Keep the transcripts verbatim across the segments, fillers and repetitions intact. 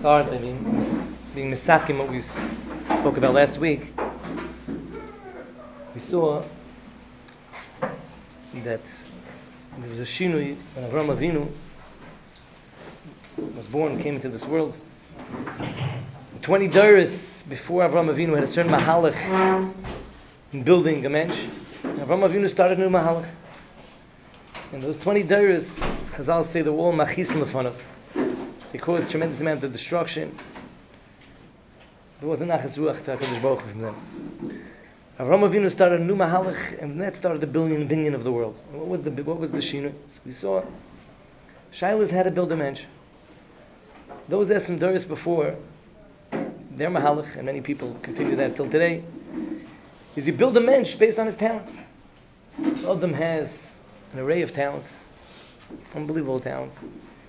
start by being, being misakim what we spoke about last week. We saw that there was a shinui when Avraham Avinu was born, came into this world. Twenty doros before Avraham Avinu had a certain mahalach in building a mensch. Avraham Avinu started a new mahalach. And those twenty doros, Chazal say, they were all machisim lefanav. They caused tremendous amount of destruction. There wasn't nachas ruach to HaKadosh Baruch Hu from them. Avraham Avinu started a new mahalach, and that started the billion binyan of the world. And what was the what was the shinui? So we saw Shilas had to build a mensch. Those Esem doros before, their mahalach, and many people continue that till today, is you build a mensch based on his talents. Adam has an array of talents, unbelievable talents,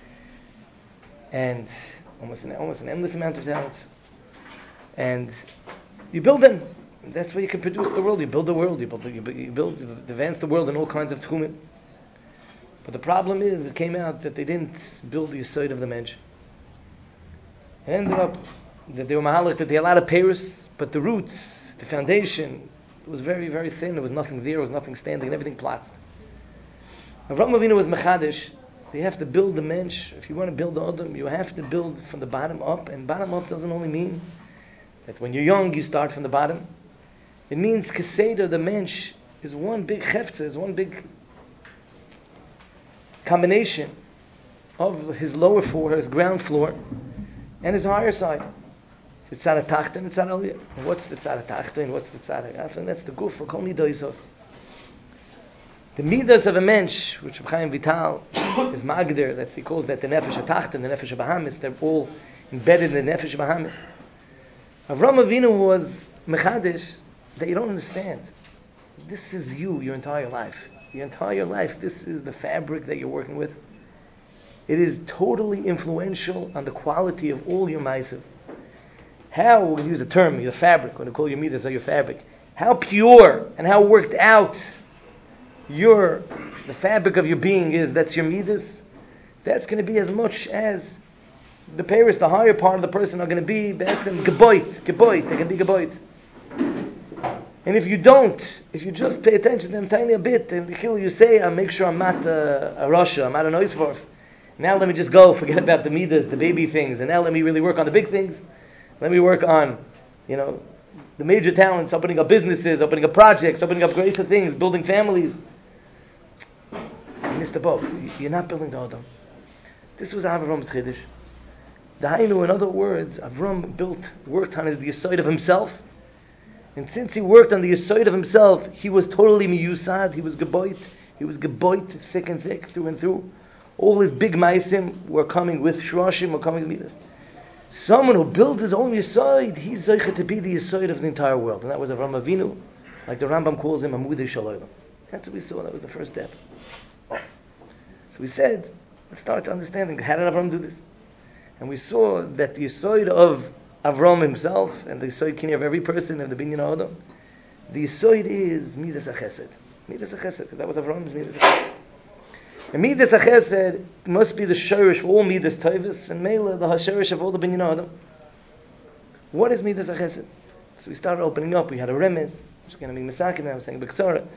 and almost an, almost an endless amount of talents. And you build them. That's where you can produce the world. You build the world. You build, you build, you build, you advance the world in all kinds of tchumim. But the problem is, it came out that they didn't build the yesod of the mensch. It ended up that they were mahalach, that they had a lot of peiros, but the roots, the foundation, it was very, very thin. There was nothing there. There was nothing standing, and everything platzed. Avraham Avinu was mechadish. You have to build the mensch. If you want to build the Adam, you have to build from the bottom up. And bottom up doesn't only mean that when you're young, you start from the bottom. It means keseder, the mensch, is one big heftzah, is one big combination of his lower floor, his ground floor, and his higher side. His tzad ha'tachton and tzad ha'aliyah. And what's the tzad ha'tachton and what's the tzad ha'aliyah? And that's the guf for kol midah. The midas of a mensch, which Reb Chaim Vital is magder, that's he calls that the nefesh ha'tachton, the nefesh ha'bahamis, they're all embedded in the nefesh ha'bahamis. Avraham Avinu was mechadish, that you don't understand. This is you, your entire life. Your entire life, this is the fabric that you're working with. It is totally influential on the quality of all your ma'asim. How, we're going to use a term, the fabric, we're going to call your midas or your fabric. How pure and how worked out your, the fabric of your being is, that's your midas. That's going to be as much as the peiros, the higher part of the person are going to be, that's in geboit, geboit, they're going to be geboit. And if you don't, if you just pay attention to them tiny a bit, and you say, I'll make sure I'm not a, a Russia, I'm not a Neusvorf. Now let me just go, forget about the midas, the baby things, and now let me really work on the big things. Let me work on, you know, the major talents, opening up businesses, opening up projects, opening up greater things, building families. You missed the boat. You're not building the Adam. This was Avram's chiddush. The Hainu, in other words, Avram built, worked on his, the yesod of himself. And since he worked on the yesod of himself, he was totally miyusad, he was geboit, he was geboit, thick and thick, through and through. All his big maisim were coming with shroshim, were coming with midas. Someone who builds his own yesod, he's zeicha to be the yesod of the entire world. And that was Avraham Avinu, like the Rambam calls him, Amudei Shalaylam. That's what we saw, that was the first step. So we said, let's start to understanding, how did Avraham do this? And we saw that the yesod of Avram himself, and the yesod kini of every person of the binyan Adam, the yesod is midas hachesed. Midas hachesed. That was Avram's midas hachesed. And midas hachesed must be the shorish for all midas tovus, and mela the hashorish of all the binyan Adam. What is midas hachesed? So we started opening up. We had a remez, which is going to be misakim now. I was saying b'ksara.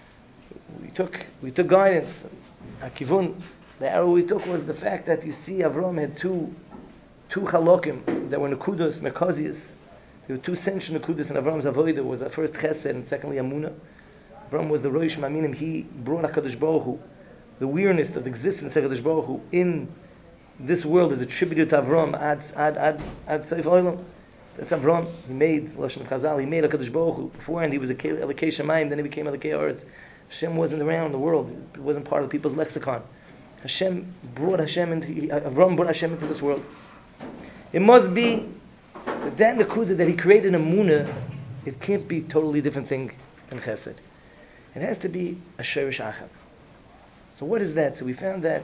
We took we took guidance. Akivun. The arrow we took was the fact that you see Avram had two. Two chalokim that were nekudos, merkazias. There were two central nekudos in Avram's avodah. Was at first chesed and secondly amuna. Avram was the roish maminim. He brought HaKadosh Baruch Hu, the weirdness of the existence of HaKadosh Baruch Hu in this world is attributed to Avram ad ad ad ad seif olam. That's Avram. He made Lashon Chazal. He made HaKadosh Baruch Hu. Beforehand he was a Elokei Shemayim. Then he became Elokei Haaretz. Hashem wasn't around the world. It wasn't part of the people's lexicon. Hashem brought Hashem into Avram brought Hashem into this world. It must be that that nekuda that he created a munah, it can't be a totally different thing than chesed. It has to be a shorish achad. So what is that? So we found that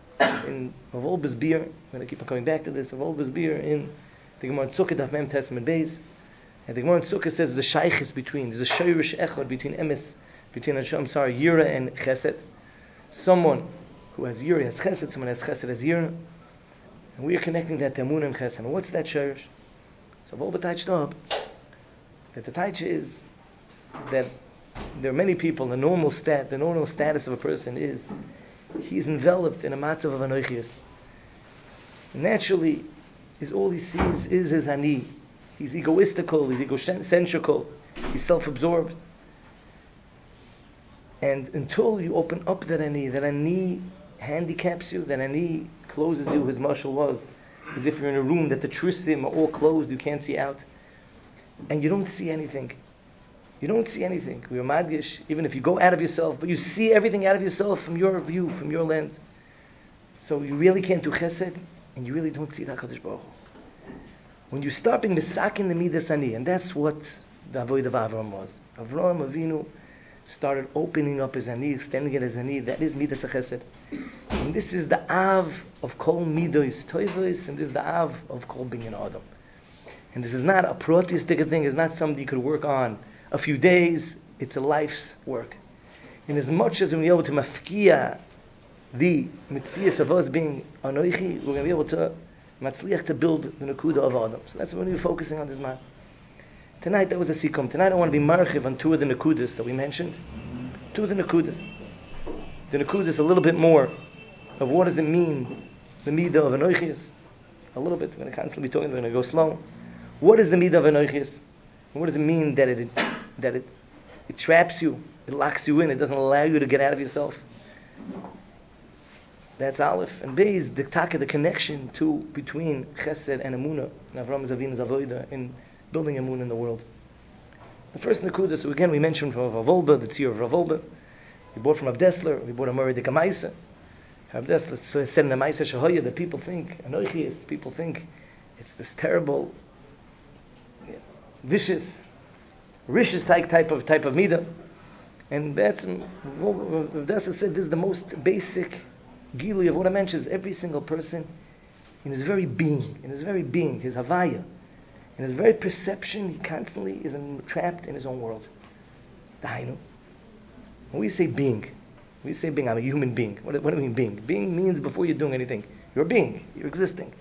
in Avol Bezbir, I'm going to keep on coming back to this, Avol Bezbir in the Gemara Sukkah Daf Mem Testament Beis, and the Gemara Sukkah says there's a shaychis between, there's a shorish echad between emes, between, I'm sorry, yira and chesed. Someone who has yira has chesed, someone has chesed has yira. And we are connecting that to Emunah and Chesed. And what's that shirish? So I've all but touched up that the taich is that there are many people, the normal stat, the normal status of a person is he's enveloped in a matzav of anoichias. Naturally, is all he sees is his ani. He's egoistical, he's egocentrical, he's self-absorbed. And until you open up that ani, that ani handicaps you, that ani closes you, his mashal was, as if you're in a room that the trisim are all closed, you can't see out. And you don't see anything. You don't see anything. We are madgish, even if you go out of yourself, but you see everything out of yourself from your view, from your lens. So you really can't do chesed, and you really don't see the HaKadosh Baruch Hu. When you start being misakin the midas ani, and that's what the avodah of Avram was. Avram Avinu started opening up his ani, extending it as ani. That is midas chesed. And this is the av of kol midos toivos, and this is the av of kol binyan adam. And this is not a protistic thing. It's not something you could work on a few days. It's a life's work. And as much as we're able to mafkia the mitzias of us being anoichi, we're going to be able to matzliach to build the nakuda of Adam. So that's what we're focusing on this man. Tonight, that was a sikkum. Tonight I want to be marchiv on two of the nakudas that we mentioned. Two of the nakudas. The nakudas a little bit more of what does it mean, the midah of anoichis. A little bit. We're going to constantly be talking. We're going to go slow. What is the midah of anoichis? What does it mean that it that it it traps you, it locks you in, it doesn't allow you to get out of yourself? That's Aleph. And Beis, the taka, the connection to between Chesed and Emunah, and Avram Avinu's avodah in building Emunah in the world. The first Nakuda, so again we mentioned from Rav Wolbe, the tzir of Rav Wolbe. We bought from Abdesler, we bought a Murray de Kamaisa. Abdesler said in the Maisa Shahoya that people think, Anoichias, people think it's this terrible, yeah, vicious, vicious type, type of type of midah. And that's, Abdesler said this is the most basic gili of what I mentioned. Is every single person in his very being, in his very being, his havaya, in his very perception, he constantly is trapped in his own world. Dainu. When we say being, when we say being, I'm a human being. What, what do we mean being? Being means before you're doing anything. You're a being. You're existing.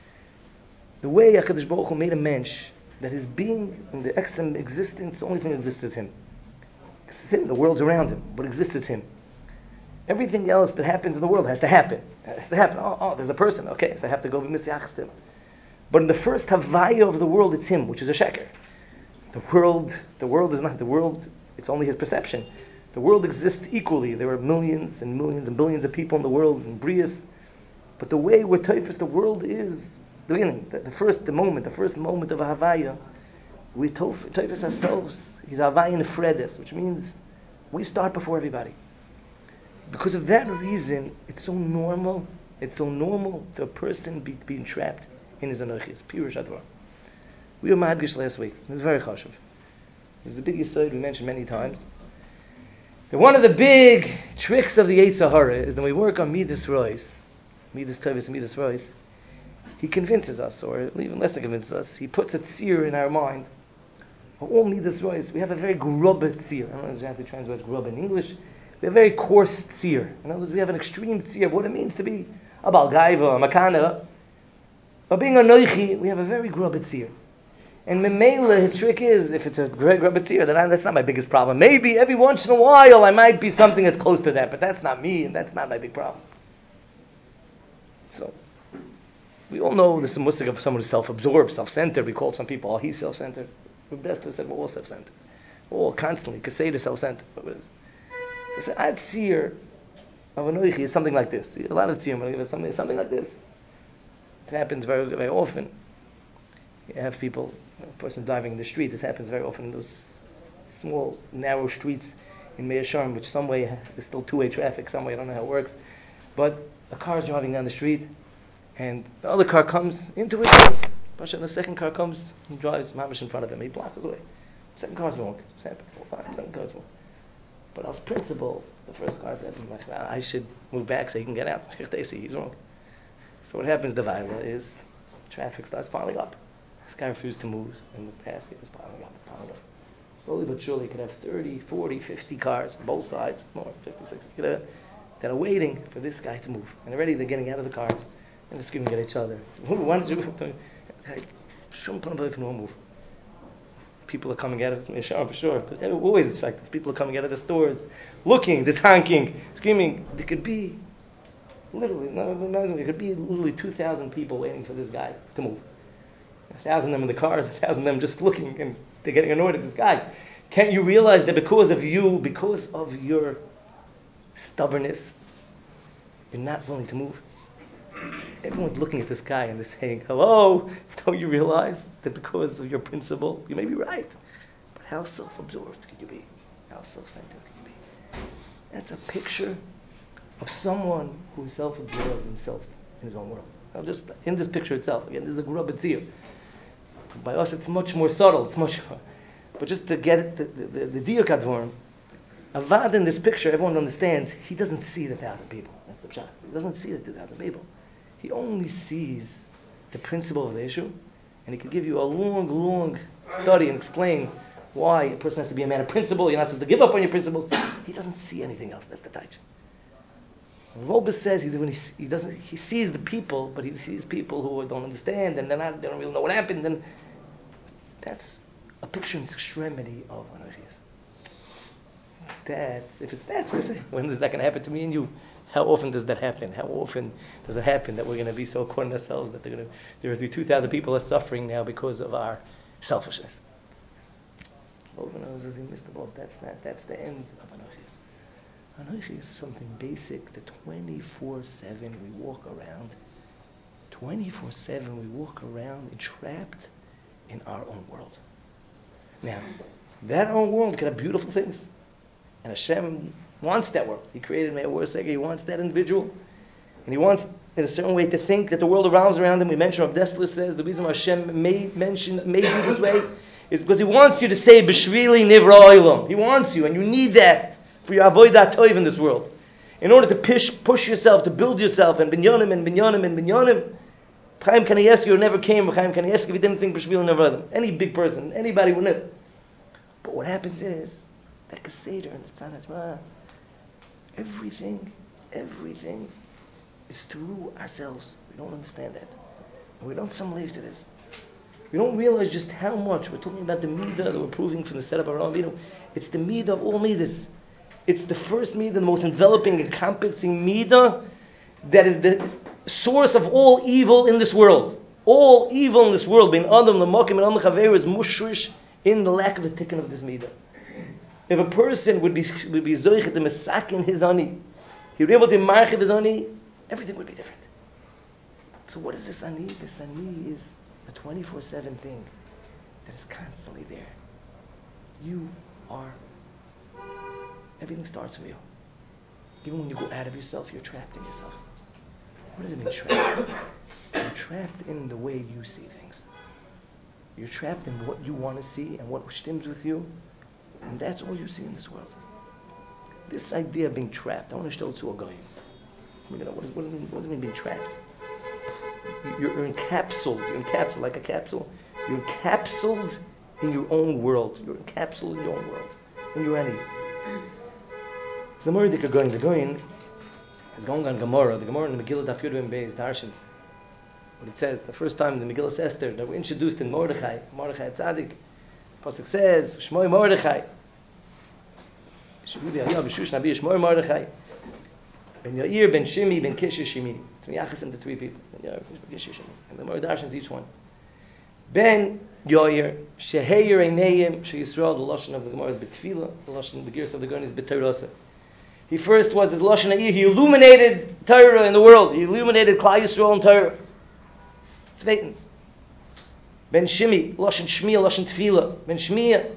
The way HaKadosh Baruch Hu made a mensch, that his being in the extant existence, the only thing that exists is him. It's him. The world's around him. What exists is him. Everything else that happens in the world has to happen. It has to happen. Oh, oh, there's a person. Okay, so I have to go be misyachstim. But in the first havaya of the world, it's him, which is a sheker. The world, the world is not the world. It's only his perception. The world exists equally. There are millions and millions and billions of people in the world, in Brias. But the way we're typhus, the world is the beginning, the, the first, the moment, the first moment of a havaya. We typhus ourselves. He's havaya nefredes, which means we start before everybody. Because of that reason, it's so normal. It's so normal to a person be, being trapped in his anoichis. Pure shadvar. We were madgish last week. It was very chashuv. This is a big yesod we mentioned many times. That one of the big tricks of the Yetzer Hara is that when we work on midas rois, midas tevis and midas rois, he convinces us, or even less than convinces us, he puts a tzir in our mind. All midas rois, we have a very grub tzir. I don't know exactly translate grub in English. We have a very coarse tzir. In other words, we have an extreme tzir of what it means to be a balgaiva, a makana. But being a noichi, we have a very grub tzir. And memela, his trick is, if it's a very grub tzir, then I, that's not my biggest problem. Maybe every once in a while I might be something that's close to that, but that's not me, and that's not my big problem. So, we all know this is a musik of someone who's self-absorbed, self-centered. We call some people, oh, he's self-centered. Rav Dessler said, we're all self-centered. We're all constantly, kaseder, self-centered. So I said, I'd tzir of a noichi is something like this. A lot of tzir, but it's something, something like this. It happens very, very often. You have people, a person driving in the street. This happens very often in those small, narrow streets in Meir Sharm, which some way, there's still two-way traffic, some way, I don't know how it works. But a car is driving down the street, and the other car comes into it. And the second car comes and drives mamish in front of him. He blocks his way. The second car's wrong. This happens all the time. The second car's wrong. But as principle, the first car said, I should move back so he can get out. He's wrong. So what happens, the Vaila, is traffic starts piling up. This guy refused to move, and the path is piling up, piling up. Slowly but surely, you could have thirty, forty, fifty cars on both sides, more, fifty, sixty, that are waiting for this guy to move. And already they're getting out of the cars. And they're screaming at each other. Why don't you... Hey, shouldn't put them no move. People are coming out of the sure, for sure. But always it's like people are coming out of the stores, looking, there's honking, screaming. There could be, literally, no, imagine, there could be literally two thousand people waiting for this guy to move. A thousand of them in the cars, a thousand of them just looking, and they're getting annoyed at this guy. Can't you realize that because of you, because of your stubbornness, you're not willing to move? Everyone's looking at this guy and they're saying, hello, don't you realize that because of your principle, you may be right. But how self-absorbed could you be? How self-centered could you be? That's a picture of someone who is self-absorbed himself in his own world. Now just in this picture itself, again, this is a Gura B'tzir. By us it's much more subtle, it's much more, but just to get it, the, the, the, the Diyuk Advorim, Avad in this picture, everyone understands, he doesn't see the thousand people. That's the pshat. He doesn't see the two thousand people. He only sees the principle of the issue, and he can give you a long, long study and explain why a person has to be a man of principle. You're not supposed to give up on your principles. He doesn't see anything else. That's the taich. Vobis says he, when he, he doesn't, he sees the people, but he sees people who don't understand and they're not, they don't really know what happened. And that's a picture in its extremity of Anochias. That, if it's that, so say, when is that going to happen to me and you? How often does that happen? How often does it happen that we're going to be so caught in ourselves that they're going to, there are two thousand people are suffering now because of our selfishness? He missed the boat. That's that. That's the end of Anochias. Anochias is something basic that twenty-four seven we walk around. twenty-four seven we walk around trapped in our own world. Now, that own world can have beautiful things. And Hashem wants that world. He created Meir Sega. He wants that individual. And he wants, in a certain way, to think that the world revolves around him. We mentioned, Rav Dessler says, the reason why Hashem made, mention, made you this way is because he wants you to say, B'shvili nivra olam. He wants you, and you need that for your avodah toiv in this world. In order to push, push yourself, to build yourself, and binyanim, and binyanim, and binyanim. Chaim Kanievsky never came, Chaim Kanievsky, if he didn't think B'shvili nivra olam. Any big person, anybody would never. But what happens is, like a Seder and the Tzanat Ma, everything, everything is through ourselves. We don't understand that. And we don't some leave to this. We don't realize just how much. We're talking about the Midah that we're proving from the setup of Avraham Avinu. It's the Midah of all Midas. It's the first Midah, the most enveloping, encompassing Midah that is the source of all evil in this world. All evil in this world, being Adam, the Mokim, and Adam Chaveru, is mushrish in the lack of the tikkun of this Midah. If a person would be would be zoichet to mesakin his ani, he would be able to marchiv his ani, everything would be different. So what is this ani? This ani is a twenty-four seven thing that is constantly there. You are, everything starts from you. Even when you go out of yourself, you're trapped in yourself. What does it mean trapped? You're trapped in the way you see things. You're trapped in what you want to see and what stims with you. And that's all you see in this world. This idea of being trapped, I want to show it to a guy. You know, what, is, what, does it mean, what does it mean being trapped? You're, you're encapsulated, you're encapsulated like a capsule. You're encapsulated in your own world. You're encapsulated in your own world. In your any. The more that you're going, the going is going on Gemara. The Gemara in the Megillah Daf Yud Ben Beis Darshans. What it says, the first time in the Megillah Esther that were introduced in Mordechai, Mordechai Tzaddik. Pasuk says, Shmoi Mordechai. Shemudi Ayah B'Shush Nabi Shmoi Mordechai. Ben Yair, Ben Shimi, Ben Kish, Shimi. It's Miyachas and the three people. Ben Yair, Ben Kish, Shimi. And the Gemara darshans each one. Ben Yair, Sheheir Einayim, She Yisrael, the Lashon of the Gemara is B'Tfila, the Lashon, the Gears of the Gemara is B'Torasa. He first was his Lashon Ha'ir, he illuminated Torah in the world. He illuminated Klal Yisrael and Torah. It's Vatans. Ben Shimi, Lashon Shmiya, Lashon Tefila. Ben Shmiya,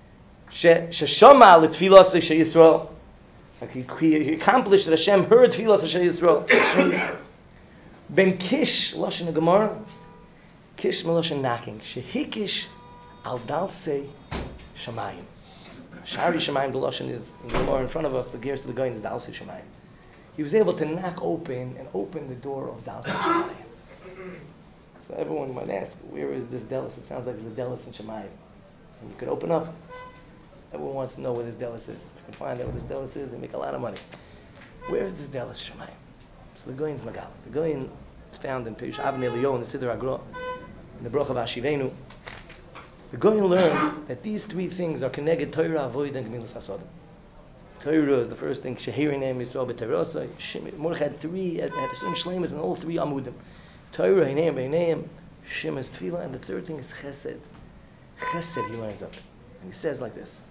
Sheshama l'Tefila She Yisrael. Like he, he accomplished that Hashem heard Tefila She Yisrael. Ben Kish, Lashon Gemara, Kish Melashon knocking. Shehikish al dalsei shamayim. Shari shamayim, the Lashon is in the Gemara in front of us. The gears of the going is dalsei shamayim. He was able to knock open and open the door of dalsei shamayim. So everyone might ask, where is this Delis? It sounds like there's a Delis in Shemayim. And you could open up. Everyone wants to know where this Delis is. You can find out where this Delis is and make a lot of money. Where is this Delis Shemayim? So the Goyin's Magal. The Goyin It's found in Pirush Avnei Eliyahu in the Siddur Agra, in the Bracha V'Ashivenu. The Goyen learns that these three things are connected Torah, Avodah, and Gemilas Chasadim. Torah is the first thing. Shehiri name Yisrael b'Torah. Mordechai had three, had certain shleimus in all three amudim. Torah, Hinayim, Beinayim, Shemes, Tefillah, and the third thing is Chesed. Chesed he lines up, and he says like this.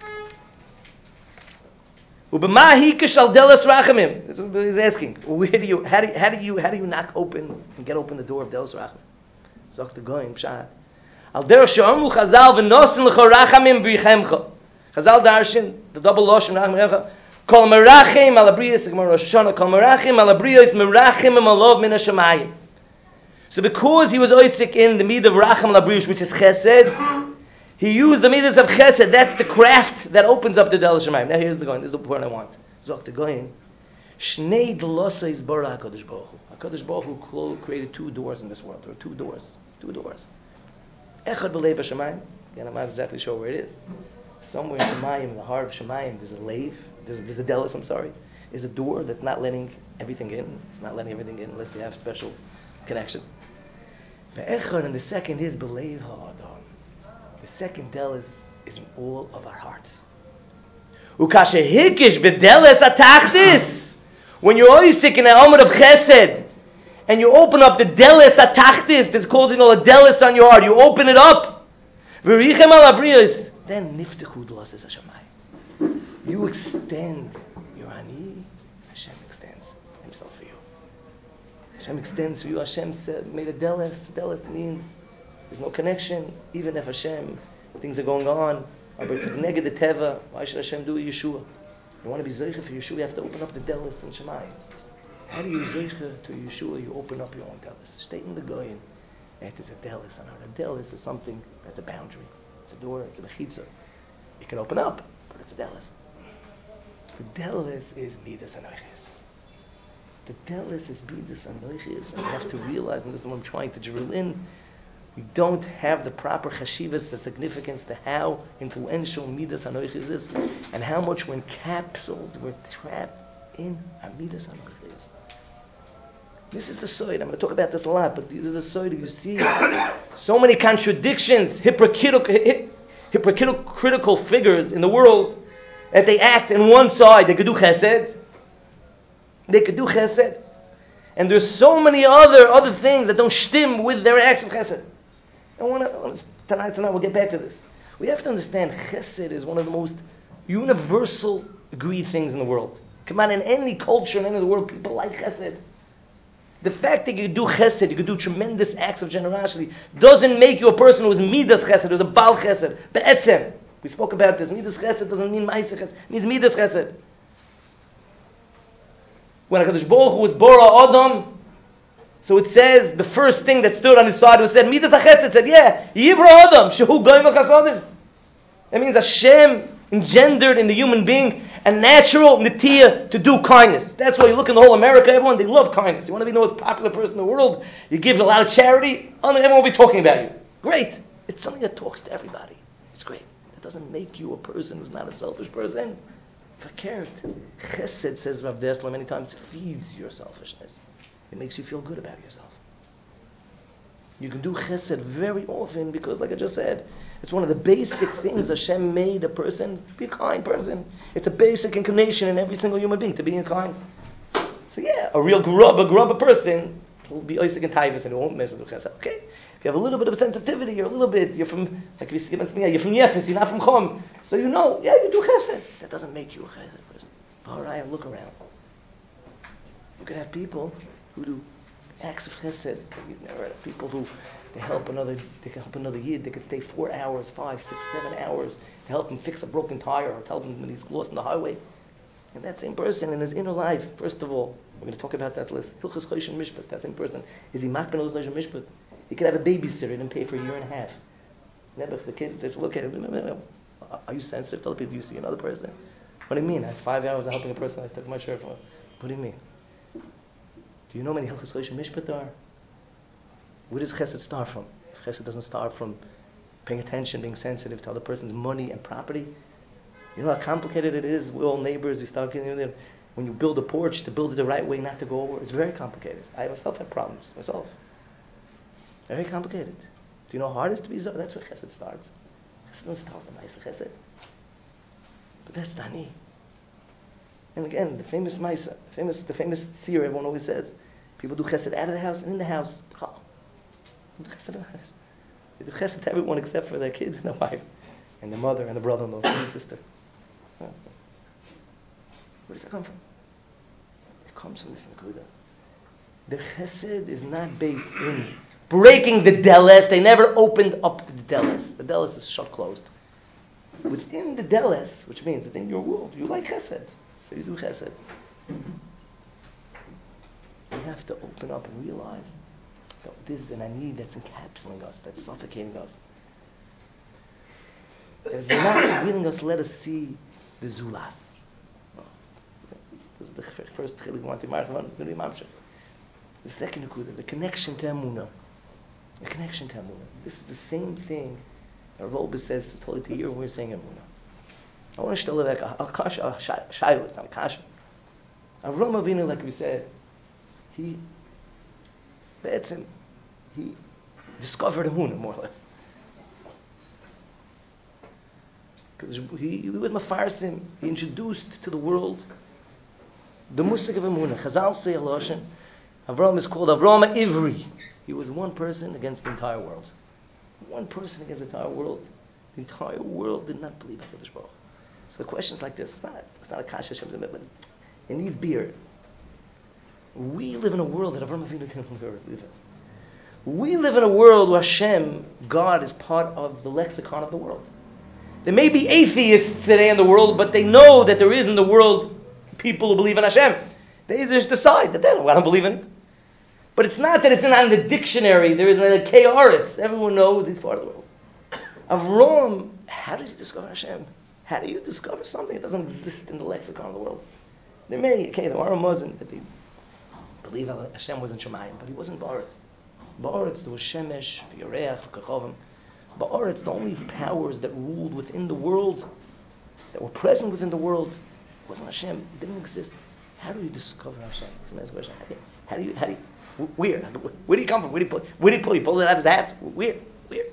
Ubemahi kishal delas rachamim. This is what he's asking. Where do you, how do you, how do you, how do you knock open and get open the door of delas rachamim? Zok the goyim pshat. Al derech she'amu Chazal v'nosin l'cho rachamim b'yichemcha. Chazal darshin the double lashon rachamim. Kol merachim al abriyos the Gemara Rosh Hashanah. Kol merachim al abriyos merachim amalov min hashamayim. So because he was oisik in the midah of racham al abriyos, which is chesed, he used the midas of chesed. That's the craft that opens up the del shamayim. Now here's the going. This is the point I want. Zok the going. Shnei dlosa is bara Hakadosh Baruch Hu. Hakadosh Baruch Hu created two doors in this world. There are two doors. Two doors. Echad b'leiv hashamayim. Again, I'm not exactly sure where it is. Somewhere in Shemayim, in the heart of Shemayim, there's a lave. There's a, there's a delis. I'm sorry. There's a door that's not letting everything in. It's not letting everything in unless you have special connections. The echad and the second is b'leiv ha'adam. The second delis is in all of our hearts. Ukashe hikish b'delis atachtis. When you're always sick in the amud of chesed, and you open up the delis atachtis, there's called all a delis on your heart. You open it up. V'richem al abriyos. Then niftechu d'losses hashamayim. You extend your ani. Hashem extends Himself for you. Hashem extends for you. Hashem said, made a delis. Delis means there's no connection, even if Hashem, things are going on. But it's neged the teva. Why should Hashem do a Yeshua? You want to be zeicha for Yeshua, you have to open up the delis in Shemayim. How do you zeicha to Yeshua? You open up your own delis. State in the goyin. It is a delis. And a delis is something that's a boundary. It's a door. It's a mechitza. It can open up, but it's a delis. The delis is midas anoiches. The delis is midas anoiches, and you have to realize, and this is what I'm trying to drill in. We don't have the proper chashivas, the significance to how influential midas anoiches is, and how much we're encapsulated, we're trapped in our midas anoiches. This is the soid. I'm going to talk about this a lot, but this is the soid. You see so many contradictions, hypocritical, hypocritical figures in the world that they act in one side. They could do chesed. They could do chesed. And there's so many other other things that don't shtim with their acts of chesed. I want to, tonight, tonight, we'll get back to this. We have to understand chesed is one of the most universal agreed things in the world. Come on, in any culture in any of the world, people like chesed. The fact that you do chesed, you can do tremendous acts of generosity, doesn't make you a person who is midas chesed, who's a bal chesed. Be'etzem. We spoke about this. Midas chesed doesn't mean ma'aseh chesed. It means midas chesed. When HaKadosh Baruch Hu was Bora Adam, so it says, the first thing that stood on his side was said, midas chesed, said, yeah, Yivra Adam, shehu goyim chasadim. That means Hashem engendered in the human being a natural netiya to do kindness. That's why you look in the whole America, everyone, they love kindness. You want to be the most popular person in the world, you give a lot of charity, everyone will be talking about you. Great. It's something that talks to everybody. It's great. It doesn't make you a person who's not a selfish person. Verkehrt. Chesed, says Rav Dessler many times, feeds your selfishness. It makes you feel good about yourself. You can do chesed very often because, like I just said, it's one of the basic things Hashem made a person be a kind person. It's a basic inclination in every single human being to be kind. So yeah, a real grubba, grubba person will be oisik and taivas and it won't mess with chesed. Okay, if you have a little bit of sensitivity, you're a little bit, you're from, like if you're from Yefes, you're not from Chom, so you know, yeah, you do chesed. That doesn't make you a chesed person. All right, look around. You could have people who do acts of chesed. You've never heard of people who they help another. They can help another yid. They could stay four hours, five, six, seven hours to help him fix a broken tire or to help him when he's lost on the highway. And that same person in his inner life, first of all, we're going to talk about that list. Hilchos Choshen Mishpat. That same person is he makben Choshen Mishpat. He could have a babysitter and pay for a year and a half. Nebuch, the kid, just look at him. Are you sensitive to other people? Do you see another person? What do you mean? I had five hours of helping a person. I took my shirt off. What do you mean? Do you know how many Hilchos Choshen Mishpat there are? Where does chesed start from? If chesed doesn't start from paying attention, being sensitive to other person's money and property, you know how complicated it is. We're all neighbors. You start getting there. when you build a porch, to build it the right way, not to go over. It's very complicated. I myself have problems, myself. Very complicated. Do you know how hard it is to be Zohar? That's where Chesed starts. Chesed doesn't start with Ma'aseh Chesed. But that's Dani. And again, the famous Ma'aseh, the famous, the famous seer, everyone always says, people do Chesed out of the house and in the house. They do Chesed in the house. They do Chesed to everyone except for their kids and their wife, and their mother and the brother-in-law and the sister. Where does that come from? It comes from this Nakuda. Their Chesed is not based in breaking the deles. They never opened up the deles. The deles is shut closed. Within the deles, which means within your world, you like Chesed. So you do Chesed. We have to open up and realize that this is an ani that's encapsulating us, that's suffocating us. That is not willing us, let us see the zulas. This is the first chilik we want to mark on. The second nekuda, the connection to Emunah. The connection to Emunah. This is the same thing that Rav Olbe says totally to hear when we're saying Emunah. I want to tell you like a kasha, a shayla, it's not a kasha. Avram Avinu, like we said, he, Be'etzim, he discovered Emunah, more or less. Because he, he was Mefarsim, he introduced to the world the musik of Emunah. Chazal say Eloshen, Avram is called Avram Ivri. He was one person against the entire world. One person against the entire world. The entire world did not believe in HaKadosh Baruch. So the question is like this. It's not, it's not a kasha Hashem, but you need beer. We live in a world that Avram Avinu didn't live in. We live in a world where Hashem, God, is part of the lexicon of the world. There may be atheists today in the world, but they know that there is in the world people who believe in Hashem. They just decide that they don't, I don't believe in it. But it's not that it's not in the dictionary. There is a K-Aretz. Everyone knows he's part of the world. Avram, how did he discover Hashem? How do you discover something that doesn't exist in the lexicon of the world? There may, okay, there are a Muslim that they believe Hashem was in Shemayim, but he wasn't Ba'aretz. Ba'aretz, there was Shemesh, V'Yoreach, V'Kachovim. Ba'aretz, the only powers that ruled within the world, that were present within the world, wasn't Hashem. It didn't exist. How do you discover Hashem? It's a nice question. How do you, how do you, where? Where do you come from? Where do you pull, where do you pull? You pull it out of his hat? Where? Where?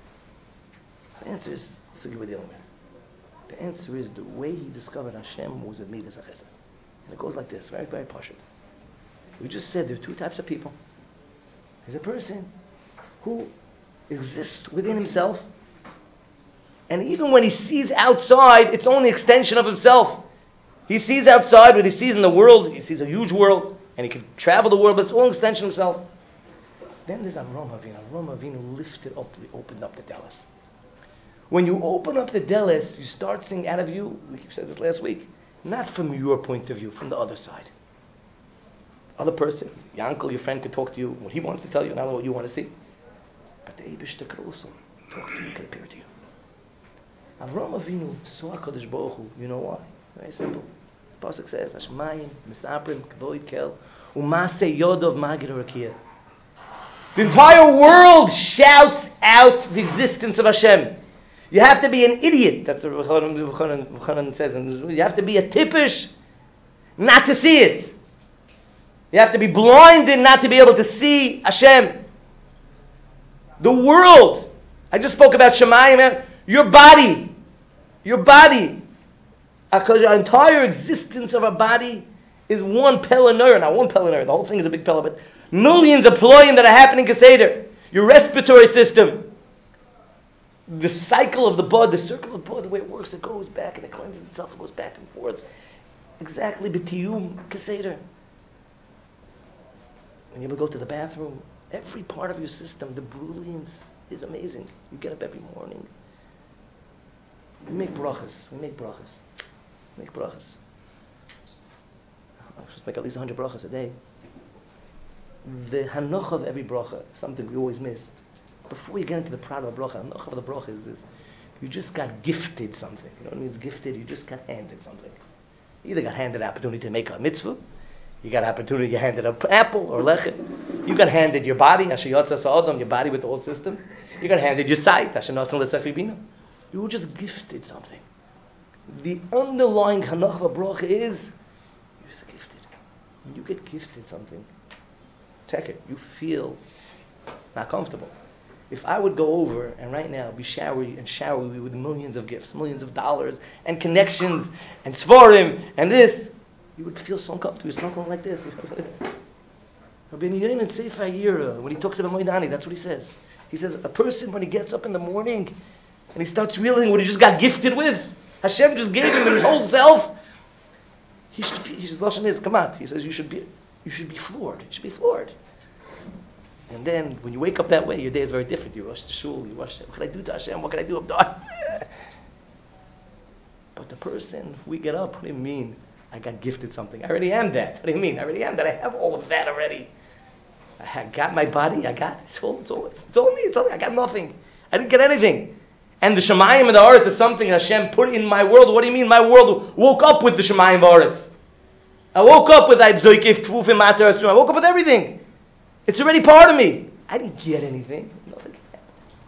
The answer is, Sugi we're dealing with. The answer is the way he discovered Hashem was a Midas HaChesed. And it goes like this, very, very pashut. We just said there are two types of people. There's a person who exists within himself, and even when he sees outside, it's only an extension of himself. He sees outside what he sees in the world. He sees a huge world, and he can travel the world, but it's all an extension of himself. Then there's Avram Avinu. Avram Avinu lifted up, he opened up the Delis. When you open up the Delis, you start seeing out of you, we said this last week, not from your point of view, from the other side. Other person, your uncle, your friend could talk to you, what he wants to tell you, not what you want to see. But the Eibishter could also talk to you, could appear to you. Avram Avinu saw HaKadosh Baruch Hu. You know why? Very simple. The Pasuk says, Hashmayim, Misaprim, Kavoid Kel, Umase Yodov Magid Rakia. The entire world shouts out the existence of Hashem. You have to be an idiot. That's what Yochanan says. You have to be a tippish not to see it. You have to be blinded not to be able to see Hashem. The world. I just spoke about Shemayim. Your body. Your body. Because our entire existence of our body is one pelanur. Now, one pelanur. The whole thing is a big pelanur. But millions of ployim that are happening Keseder. Your respiratory system. The cycle of the blood, the circle of blood, the way it works, it goes back and it cleanses itself. It goes back and forth. Exactly. B'tiyum Keseder. When you ever go to the bathroom, every part of your system, the brilliance is amazing. You get up every morning. We make brachas. We make brachas. We make brachas. I'm supposed to make at least one hundred brachas a day. The hanoch of every bracha, something we always miss. Before you get into the proud of the bracha, hanoch of the bracha is this. You just got gifted something. You know what I mean? It's gifted. You just got handed something. You either got handed the opportunity to make a mitzvah. You got an opportunity, you handed an apple or lechem. You got handed your body, Asher Yotzas Ha'adam, your body with the whole system. You got handed your sight, Asher Nasan L'Sech Ribina. You were just gifted something. The underlying Hanach V'Bracha is, When you get gifted something, check it, you feel not comfortable. If I would go over and right now be showery and shower you with millions of gifts, millions of dollars, and connections, and svarim, and this, you would feel so uncomfortable. You're snorkeling like this. Rabbi Yochanan Sefer Yira, when he talks about Moedani, that's what he says. He says, a person, when he gets up in the morning, and he starts realizing what he just got gifted with, Hashem just gave him his whole self, he should feel, his lashon is, come out. He says, you should be, you should be floored. You should be floored. And then, when you wake up that way, your day is very different. You rush to shul, you rush, what can I do to Hashem? What can I do? I'm done. But the person, we get up, what do you mean? I got gifted something. I already am that. What do you mean? I already am that. I have all of that already. I got my body. I got it's all. It's all. It's, it's all me. It's all. I got nothing. I didn't get anything. And the Shemayim and the Aretz is something Hashem put in my world. What do you mean? My world woke up with the Shemayim and the Aretz. I woke up with Aibzoikif, Tfufim, Matar, Asur. I woke up with everything. It's already part of me. I didn't get anything. Nothing happened.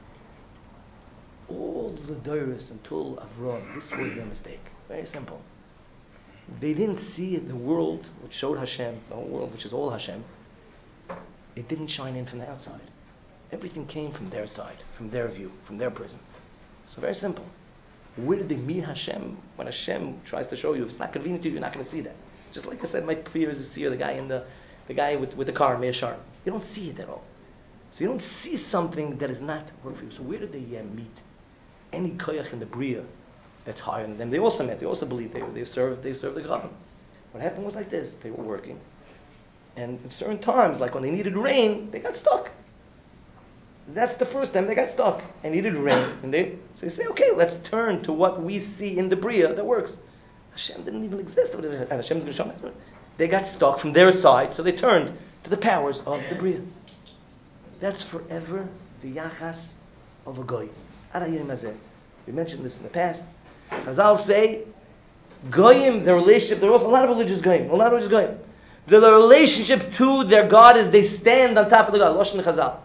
All the Doros until Avram. This was their mistake. Very simple. They didn't see it, the world which showed Hashem, the whole world which is all Hashem, it didn't shine in from the outside. Everything came from their side, from their view, from their prism. So very simple. Where did they meet Hashem? When Hashem tries to show you, if it's not convenient to you, you're not going to see that. Just like I said, my fear is to see the guy in the the guy with, with the car, Meir Sharon. You don't see it at all. So you don't see something that is not work for you. So where did they uh, meet any koyach in the Bria that's higher than them? They also met. They also believed they they served they served the Gravim. What happened was like this: they were working, and at certain times, like when they needed rain, they got stuck. That's the first time they got stuck and needed rain, and they so they say, okay, let's turn to what we see in the Bria that works. Hashem didn't even exist, and Hashem's going to show them. They got stuck from their side, so they turned to the powers of the Bria. That's forever the yachas of a goy. We mentioned this in the past. Chazal say, goyim, their relationship, there are also a lot of religious goyim, a lot of religious goyim. The relationship to their God is they stand on top of the God. Lashon Chazal.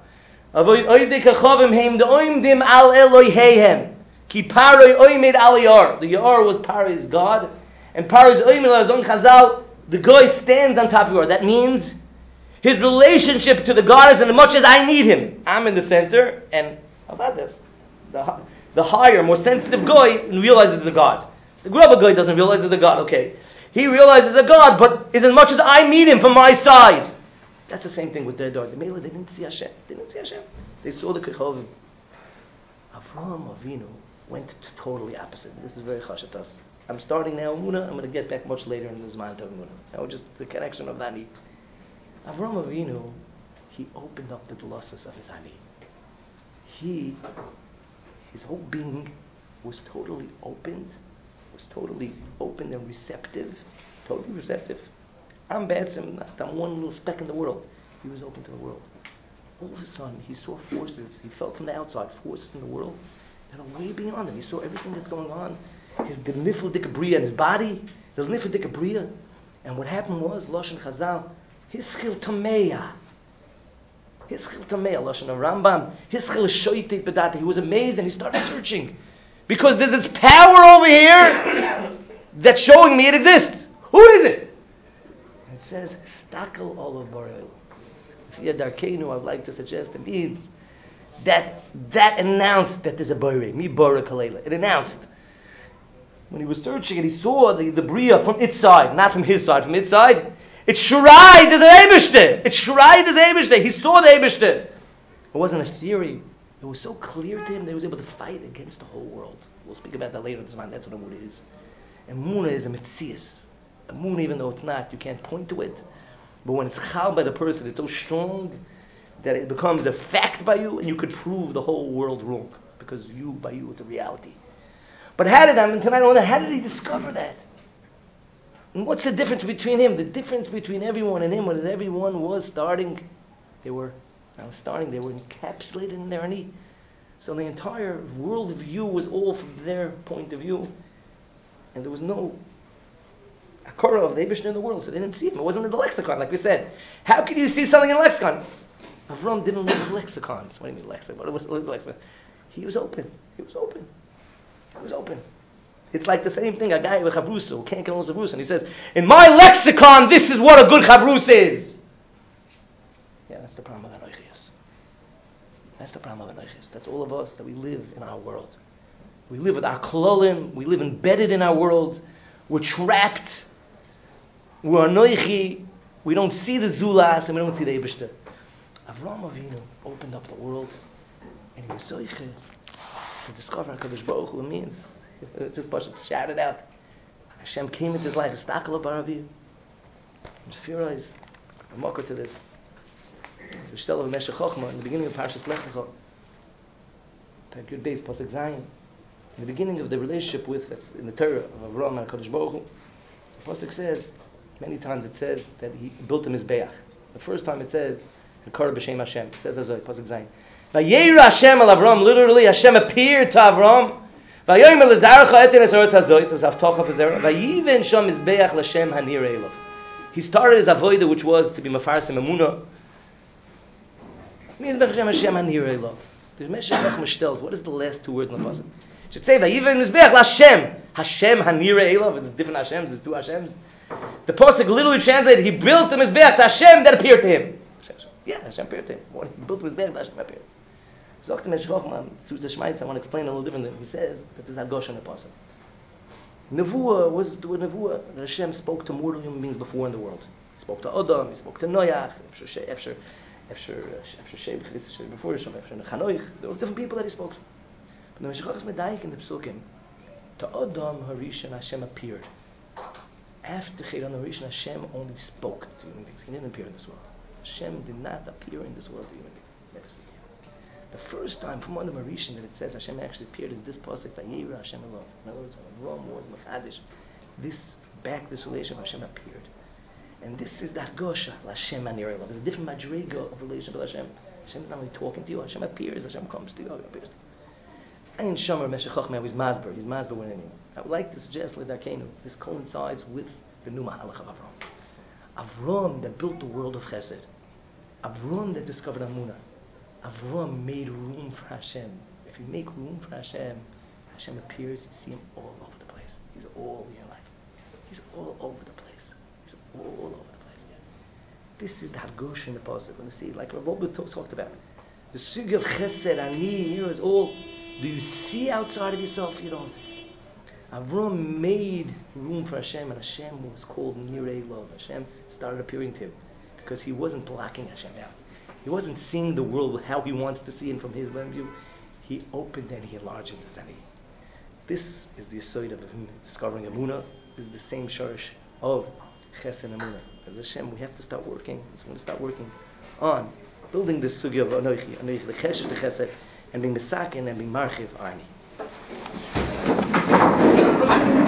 Ki Paroi oimed al Yar. The Yar was Paro's God, and Paro's oimed al Zon Chazal. The guy stands on top of Yar. That means his relationship to the God is in as much as I need him. I'm in the center, and how about this? The, the higher, more sensitive guy realizes a God. The grubber guy doesn't realize there's a God. Okay, he realizes a God, but is as much as I need him from my side. That's the same thing with their dog. The Mela, they didn't see Hashem. They didn't see Hashem. They saw the Kechovim. Avraham Avinu went to totally opposite. This is very chashatas. I'm starting now Muna. I'm going to get back much later in the Zman Tov Muna. Now just the connection of Ani. Avraham Avinu, he opened up the glosses of his Ani. He, his whole being was totally opened, was totally open and receptive, totally receptive. I'm Batsim, not I'm one little speck in the world. He was open to the world. All of a sudden, he saw forces, he felt from the outside, forces in the world that are way beyond him. He saw everything that's going on. His, the Nifladik Bria in his body, the Nifladik Bria. And what happened was, Lashon Chazal, his Chil Tameya, his Chil Tameya, Lashon Rambam, his Chil Shoyte Bedata. He was amazed and he started searching. Because there's this power over here that's showing me it exists. Who is it? It says, Stakel Olav Barel. Via Darkenu, I'd like to suggest, it means that that announced that there's a Borei. Mi Borei Kalela. It announced. When he was searching and he saw the, the Bria from its side, not from his side, from its side, it shurayed as the Eibishter. It shurayed as the Eibishter. He saw the Eibishter. It wasn't a theory. It was so clear to him that he was able to fight against the whole world. We'll speak about that later this month. That's what a Muna is. And Muna is a Metzias. A Muna, even though it's not, you can't point to it. But when it's chal by the person, it's so strong that it becomes a fact by you, and you could prove the whole world wrong. Because you, by you, it's a reality. But how did, I mean, tonight I wonder, how did he discover that? And what's the difference between him? The difference between everyone and him was that everyone was starting, they were, not starting, they were encapsulated in their knee. So the entire world view was all from their point of view. And there was no Akora of the Eibishter in the world, so they didn't see him. It wasn't in the lexicon, like we said. How could you see something in the lexicon? Avram didn't live with lexicons. What do you mean lexicon? What was the lexicon? He was open. He was open. He was open. It's like the same thing, a guy with chavrusa who can't get along with chavrusa, and he says, in my lexicon, this is what a good chavrusa is. Yeah, that's the problem of Anoichias. That's the problem of Anoichias. That's all of us, that we live in our world. We live with our klolim, we live embedded in our world, we're trapped, we're Anoichi, we don't see the Zulas, and we don't see the Eibishter. Avraham Avinu opened up the world, and he was so to discover HaKadosh Baruch Hu means. Just shout it out. Hashem came into his life. Estakel Baravi. And Shafira a mocker to this. It's the Shtel of Meshech Chochma in the beginning of Parshas Lech Lecha. Good base, Pasuk Zayin. In the beginning of the relationship with, that's in the Torah of Avraham and HaKadosh Baruch Hu, the Pasuk says, many times it says that he built a Mizbeach. The first time it says, Hekar B'Shem Hashem. It says as a Pasuk Zayin. Vayera Hashem al Avram. Literally, Hashem appeared to Avram. Vayomer leZarcha etin es Eretz Hazois. It was Avtocha for Zerah. Vayiven sham Mizbeach l'Shem Hanir Elov. He started his avodah, which was to be Mefarsim Emunah. Mizbeach Hashem Hashem Hanir Elov. The Meshech Chochma tells, what is the last two words in the pasuk? It should say Vayiven Mizbeach l'Shem Hashem Hanir Elov. It's different Hashems. There's two Hashems. The pasuk literally translated, he built a Mizbeach to Hashem that appeared to him. Yeah, Hashem appeared to him. When he built his Mizbeach, Hashem appeared. Zok Meshech Chochma, Suza Shmaitz, I want to explain a little differently. He says that there's a Gosh in the pasuk. Nevuah was the Nevuah that Hashem spoke to mortal human beings before in the world. He spoke to Adam, he spoke to Noach, Efsher, Efsher, Efsher, Efsher, Efsher, before Hashem, Efsher, Chanoich. There were different people that he spoke to. But the Meshech Chochma is medayik in the psukim. To Adam Harishon, Hashem appeared. After Chedon Harishon, Hashem only spoke to human beings. He didn't appear in this world. Hashem did not appear in this world to human beings. Never seen. The first time from under Marishan that it says Hashem actually appeared is this pasuk Vayera Hashem Elov. In other words, Avram was Mechadish. This back this relation of Hashem appeared, and this is that Gosha Hashem Hanir Elov. There's a different madriga of relationship with Hashem. Hashem is not only talking to you. Hashem appears. Hashem comes to you. He appears to you. And Shomer Meshech Chochma is Masber. He's Masber with him. I would like to suggest L'Darkeinu. This coincides with the new Mahalach of Avram. Avram that built the world of Chesed. Avram that discovered Amunah. Avram made room for Hashem. If you make room for Hashem, Hashem appears, you see him all over the place. He's all in your life. He's all over the place. He's all over the place. This is the Hargosh in the pasuk. When you see, like Rav Wolbe talked about, the sugi of Chesed, Ani, here is all. Do you see outside of yourself? You don't. Avram made room for Hashem, and Hashem was called Nirei Lov. Hashem started appearing to him because he wasn't blocking Hashem out. He wasn't seeing the world how he wants to see it from his point of view. He opened and he enlarged the Zani. This is the aside of him discovering Emunah. This is the same shorish of Chesed and Emunah. As Hashem, we have to start working. So we're going to start working on building this sugi of Anoichi, Anoichi, the Chesed, the Chesed, and being Mesakin and being Marchiv Arni.